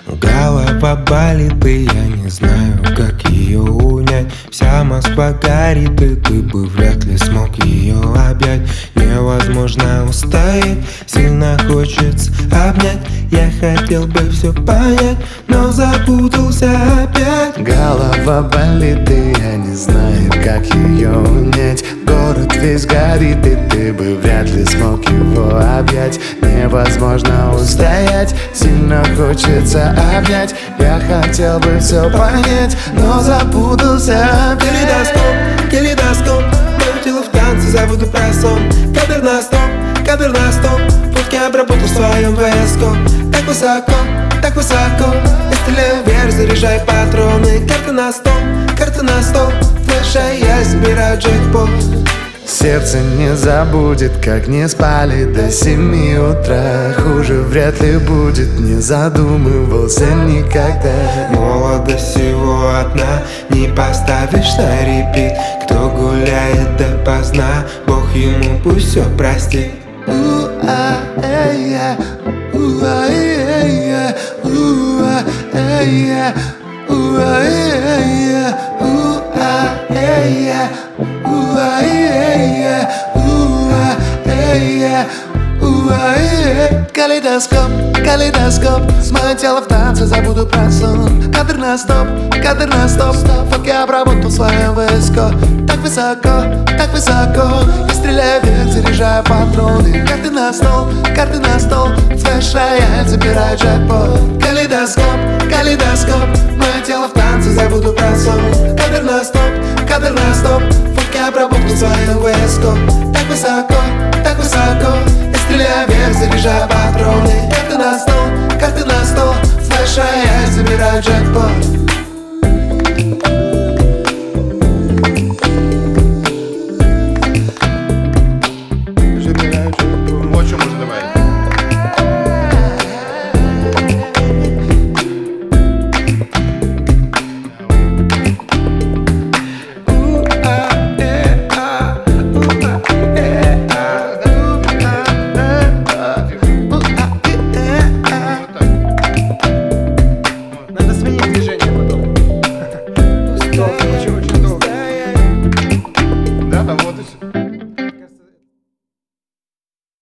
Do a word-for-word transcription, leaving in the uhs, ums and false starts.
Голова болит, и я не знаю, как ее унять. Вся Москва горит, и ты бы вряд ли смог ее объять. Невозможно устоять, сильно хочется обнять. Я хотел бы все понять, но запутался опять. Голова болит, и я не знаю, как ее унять. Город весь горит, и ты бы вряд ли смог его объять. Невозможно устоять, сильно хочется обнять. Я хотел бы все понять, но запутался опять. Калейдоскоп, калейдоскоп, мое тело в танце, забуду про сон. Кадр на стоп, кадр на стоп, фотки обработал в своем вэ эс ко. Так высоко, так высоко, я стреляю вверх, заряжаю патроны. Карта на стол, карта на стол, флеша, я забираю джекпот. Сердце не забудет, как не спали до семи утра. Хуже вряд ли будет, не задумывался никогда. Молодость всего одна, не поставишь на репит. Кто гуляет допоздна, Бог ему пусть все простит. У-а-э-я, у-а-э-я, у-а-э-я, у-а-э-я, у-а-э-я, уа-э-я, уа-э-я, уа-э. Калейдоскоп, калейдоскоп, мое тело в танце, забуду про сон. Кадр на стоп, кадр на стоп, фотки обработал в своем вэ эс ко. Так высоко, так высоко, я стреляю вверх, заряжаю патроны. Карты на стол, карты на стол, флеша, я забираю джекпот. Калейдоскоп, калейдоскоп, мое тело в танце, забуду про сон. Кадр на стоп, кадр на стоп, фотки обработал в своем вэ эс ко. Так высоко, так высоко, я стреляю вверх, заряжаю патроны. Карты на стол.